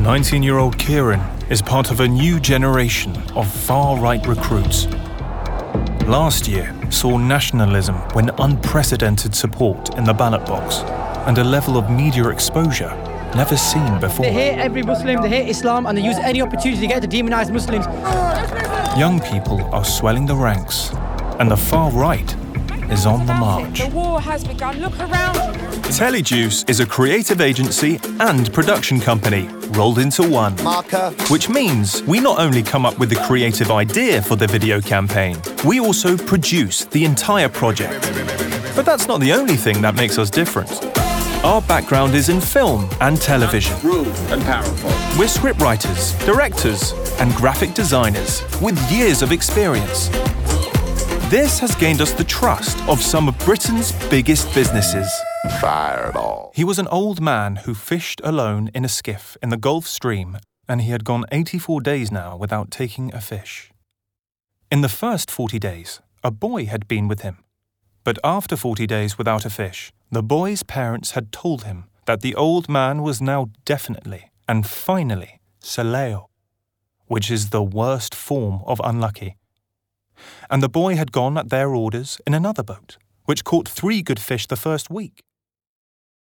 19-year-old Kieran is part of a new generation of far-right recruits. Last year saw nationalism win unprecedented support in the ballot box and a level of media exposure never seen before. They hate every Muslim, they hate Islam, and they use any opportunity to get to demonise Muslims. Young people are swelling the ranks, and the far right is on the march. The war has begun. Look around. Telejuice is a creative agency and production company rolled into one. Marker. Which means we not only come up with the creative idea for the video campaign, we also produce the entire project. But that's not the only thing that makes us different. Our background is in film and television. Rude and powerful. We're scriptwriters, directors, and graphic designers with years of experience. This has gained us the trust of some of Britain's biggest businesses. Fireball. He was an old man who fished alone in a skiff in the Gulf Stream, and he had gone 84 days now without taking a fish. In the first 40 days, a boy had been with him. But after 40 days without a fish, the boy's parents had told him that the old man was now definitely and finally Saleo, which is the worst form of unlucky. And the boy had gone at their orders in another boat, which caught 3 good fish the first week.